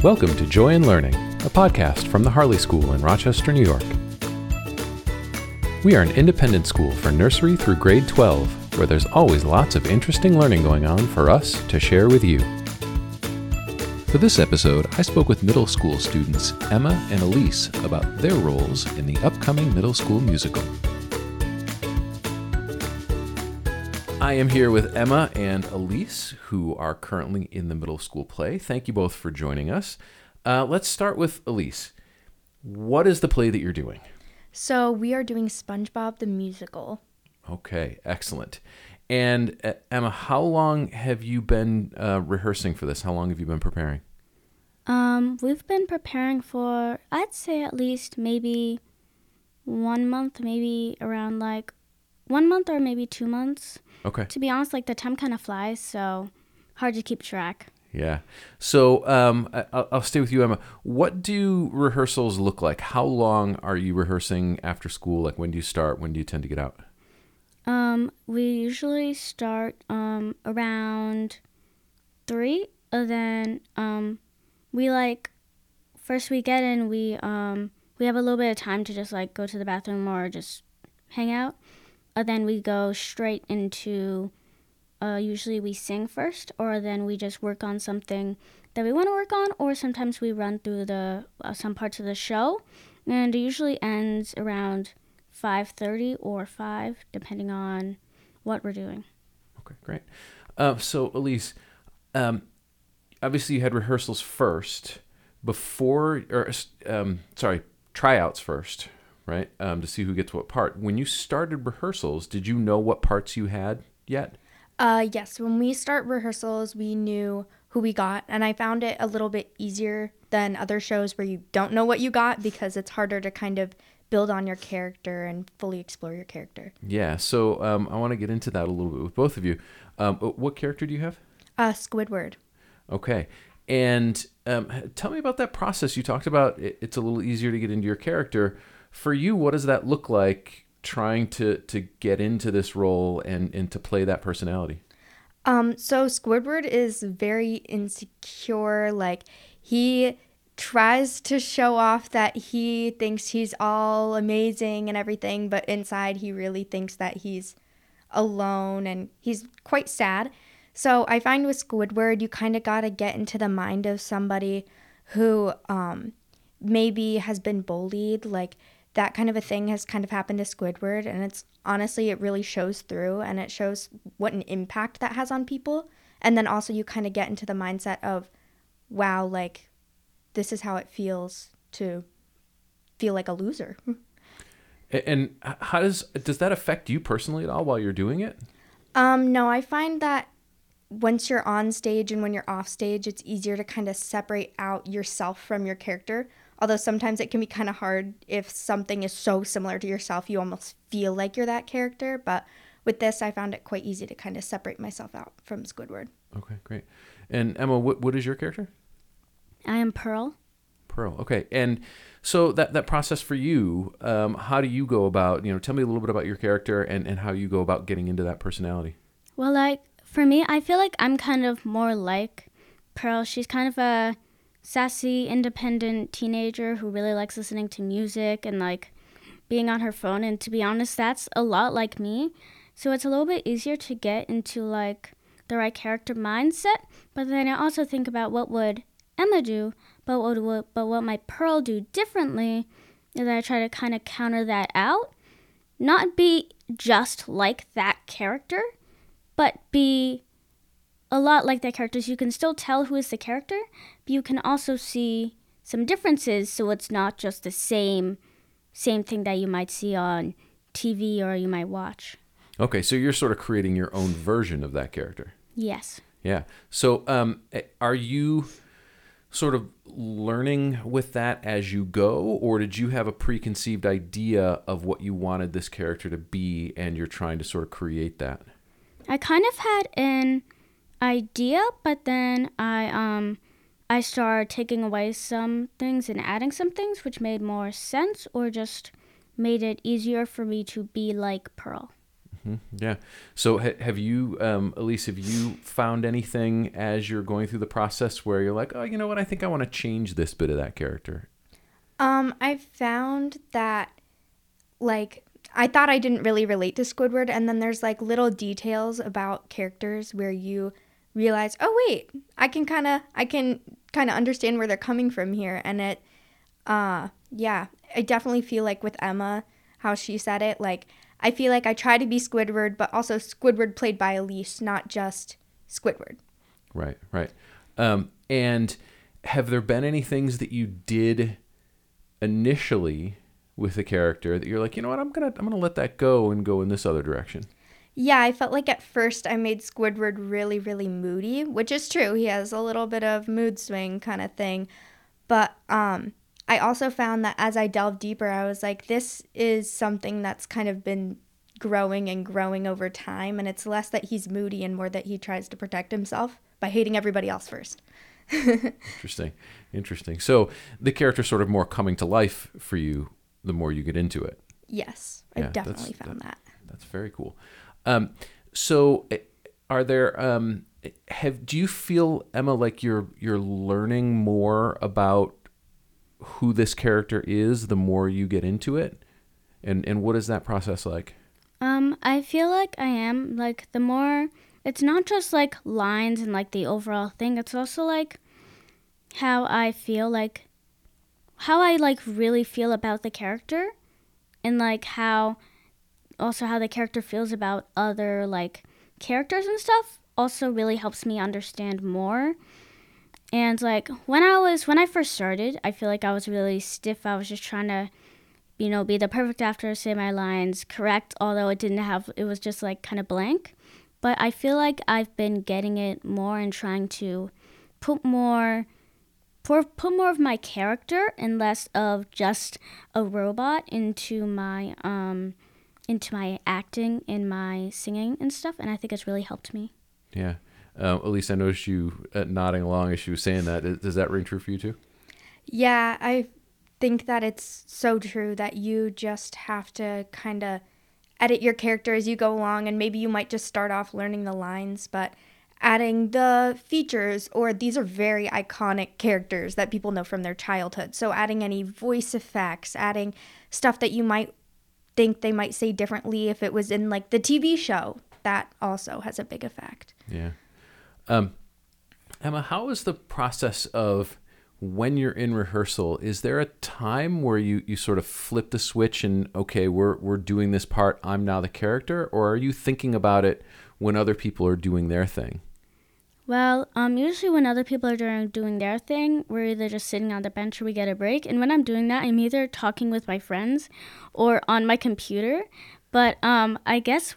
Welcome to Joy in Learning, a podcast from the Harley School in Rochester, New York. We are an independent school for nursery through grade 12, where there's always lots of interesting learning going on for us to share with you. For this episode, I spoke with middle school students Emma and Elise about their roles in the upcoming middle school musical. I am here with Emma and Elise, who are currently in the middle school play. Thank you both for joining us. Let's start with Elise. What is the play that you're doing? So we are doing SpongeBob the Musical. Okay, excellent. And Emma, how long have you been rehearsing for this? How long have you been preparing? We've been preparing for, I'd say at least maybe 1 month, maybe around 1 month or maybe 2 months. Okay. To be honest, the time kind of flies, so hard to keep track. Yeah. So I'll stay with you, Emma. What do rehearsals look like? How long are you rehearsing after school? When do you start? When do you tend to get out? We usually start around 3, and then first we get in, we have a little bit of time to just go to the bathroom or just hang out. Then we go straight into, usually we sing first, or then we just work on something that we want to work on, or sometimes we run through some parts of the show, and it usually ends around 5:30 or 5, depending on what we're doing. Okay, great. So Elise, obviously you had rehearsals first tryouts first, right? To see who gets what part. When you started rehearsals, did you know what parts you had yet? Yes, when we start rehearsals, we knew who we got, and I found it a little bit easier than other shows where you don't know what you got, because it's harder to kind of build on your character and fully explore your character. Yeah, so I want to get into that a little bit with both of you. What character do you have? Squidward. Okay, and tell me about that process. You talked about it's a little easier to get into your character. For you, what does that look like, trying to get into this role and to play that personality? So Squidward is very insecure. He tries to show off that he thinks he's all amazing and everything, but inside he really thinks that he's alone, and he's quite sad. So I find with Squidward, you kind of got to get into the mind of somebody who maybe has been bullied. That kind of a thing has kind of happened to Squidward, and it's honestly, it really shows through, and it shows what an impact that has on people. And then also you kind of get into the mindset of, wow, this is how it feels to feel like a loser. And how does that affect you personally at all while you're doing it? No, I find that once you're on stage and when you're off stage, it's easier to kind of separate out yourself from your character. Although sometimes it can be kind of hard if something is so similar to yourself, you almost feel like you're that character. But with this, I found it quite easy to kind of separate myself out from Squidward. Okay, great. And Emma, what is your character? I am Pearl. Pearl, okay. And so that process for you, how do you go about, tell me a little bit about your character and how you go about getting into that personality. Well, for me, I feel like I'm kind of more like Pearl. She's kind of a sassy, independent teenager who really likes listening to music and being on her phone. And to be honest, that's a lot like me. So it's a little bit easier to get into the right character mindset. But then I also think about what would Emma do, but what might Pearl do differently, is I try to kind of counter that out. Not be just like that character, but be a lot like that character. So you can still tell who is the character, but you can also see some differences, so it's not just the same thing that you might see on TV or you might watch. Okay, so you're sort of creating your own version of that character. Yes. Yeah. So are you sort of learning with that as you go, or did you have a preconceived idea of what you wanted this character to be and you're trying to sort of create that? I kind of had an idea, but then I started taking away some things and adding some things, which made more sense or just made it easier for me to be like Pearl. Yeah. So have you, Elise, have you found anything as you're going through the process where you're like, oh, you know what? I think I want to change this bit of that character. I found that, like, I thought I didn't really relate to Squidward, and then there's like little details about characters where you realize, oh wait, I can kind of understand where they're coming from here, and yeah, I definitely feel like with Emma, how she said it, like I feel like I try to be Squidward, but also Squidward played by Elise, not just Squidward. Right, right. And have there been any things that you did initially with the character that you're like, you know what, I'm gonna let that go and go in this other direction? Yeah, I felt like at first I made Squidward really, really moody, which is true. He has a little bit of mood swing kind of thing. But I also found that as I delved deeper, I was like, this is something that's kind of been growing and growing over time. And it's less that he's moody and more that he tries to protect himself by hating everybody else first. Interesting. So the character's sort of more coming to life for you the more you get into it. Yes, I definitely found that. That's very cool. So are there, do you feel, Emma, like you're learning more about who this character is the more you get into it? And what is that process like? I feel like I am, like, the more, it's not just like lines and like the overall thing, it's also like how I feel, like how I like really feel about the character, and like how the character feels about other like characters and stuff also really helps me understand more. And like when I first started, I feel like I was really stiff. I was just trying to, be the perfect actor, say my lines correct, although it was just like kind of blank. But I feel like I've been getting it more and trying to put more of my character and less of just a robot into my acting and my singing and stuff, and I think it's really helped me. Yeah. Elise, I noticed you nodding along as she was saying that. Does that ring true for you too? Yeah, I think that it's so true that you just have to kind of edit your character as you go along, and maybe you might just start off learning the lines, but adding the features, or these are very iconic characters that people know from their childhood. So adding any voice effects, adding stuff that you might think they might say differently if it was in like the TV show, that also has a big effect. Yeah. Emma, how is the process of when you're in rehearsal? Is there a time where you sort of flip the switch and, okay, we're doing this part, I'm now the character, or are you thinking about it when other people are doing their thing? Well, usually when other people are doing their thing, we're either just sitting on the bench or we get a break. And when I'm doing that, I'm either talking with my friends or on my computer. But I guess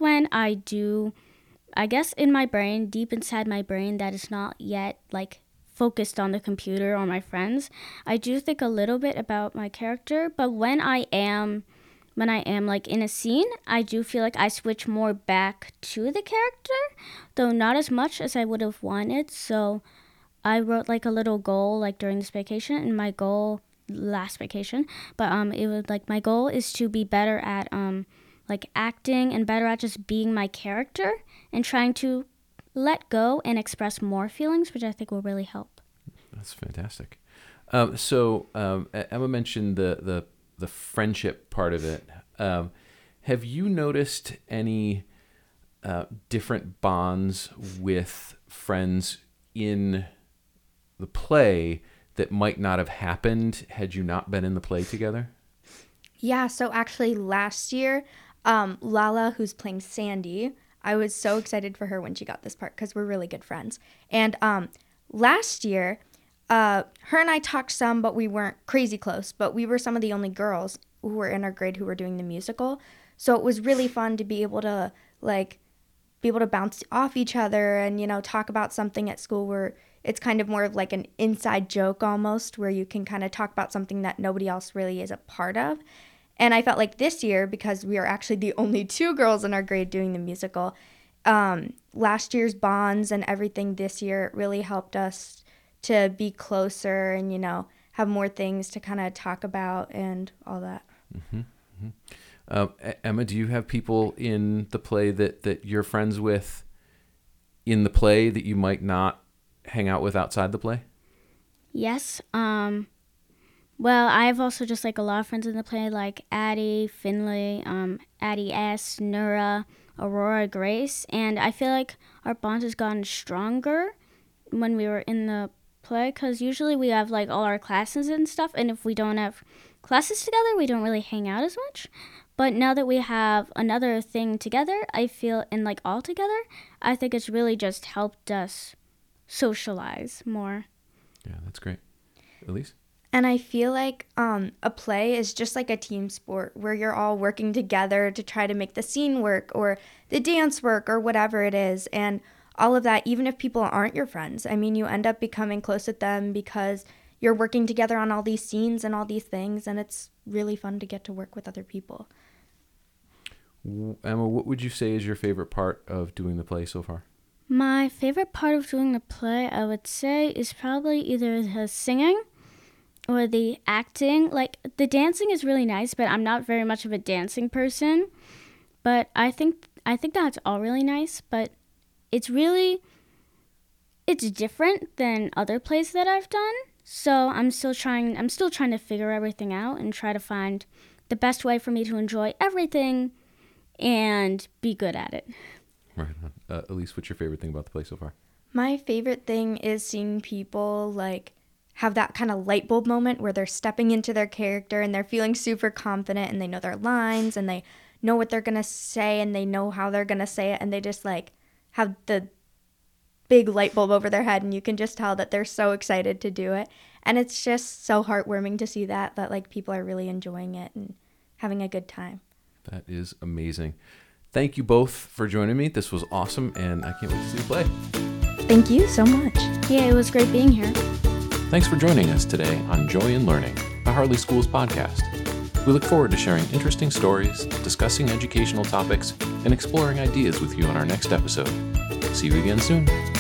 in my brain, deep inside my brain, that is not yet like focused on the computer or my friends, I do think a little bit about my character. But when I am like in a scene, I do feel like I switch more back to the character, though not as much as I would have wanted. So I wrote like a little goal like during this vacation, and my goal last vacation, but it was like my goal is to be better at like acting and better at just being my character and trying to let go and express more feelings, which I think will really help. That's fantastic. So Emma mentioned the friendship part of it. Have you noticed any different bonds with friends in the play that might not have happened had you not been in the play together? Yeah, so actually last year, Lala, who's playing Sandy, I was so excited for her when she got this part because we're really good friends. And last year, her and I talked some, but we weren't crazy close. But we were some of the only girls who were in our grade who were doing the musical. So it was really fun to be able to bounce off each other and, talk about something at school where it's kind of more of like an inside joke almost, where you can kind of talk about something that nobody else really is a part of. And I felt like this year, because we are actually the only two girls in our grade doing the musical, last year's bonds and everything this year really helped us to be closer and, have more things to kind of talk about and all that. Mm-hmm. Mm-hmm. Emma, do you have people in the play that you're friends with in the play that you might not hang out with outside the play? Yes. Well, I have also just like a lot of friends in the play, like Addie, Finley, Addie S, Nura, Aurora, Grace, and I feel like our bond has gotten stronger when we were in the play, because usually we have like all our classes and stuff, and if we don't have classes together, we don't really hang out as much. But now that we have another thing together, I feel, and like all together, I think it's really just helped us socialize more. Yeah, that's great. Elise? And I feel like a play is just like a team sport where you're all working together to try to make the scene work or the dance work or whatever it is. And all of that, even if people aren't your friends, I mean, you end up becoming close with them because you're working together on all these scenes and all these things. And it's really fun to get to work with other people. Emma, what would you say is your favorite part of doing the play so far? My favorite part of doing the play, I would say, is probably either the singing or the acting. Like, the dancing is really nice, but I'm not very much of a dancing person. But I think that's all really nice, but it's different than other plays that I've done. So I'm still trying to figure everything out and try to find the best way for me to enjoy everything and be good at it. Right on. Elise, what's your favorite thing about the play so far? My favorite thing is seeing people like have that kind of light bulb moment where they're stepping into their character and they're feeling super confident and they know their lines and they know what they're going to say and they know how they're going to say it, and they just like have the big light bulb over their head and you can just tell that they're so excited to do it. And it's just so heartwarming to see that like people are really enjoying it and having a good time. That is amazing. Thank you both for joining me. This was awesome, and I can't wait to see you play. Thank you so much. Yeah, it was great being here. Thanks for joining us today on Joy in Learning, a Harley Schools podcast. We look forward to sharing interesting stories, discussing educational topics, and exploring ideas with you on our next episode. See you again soon.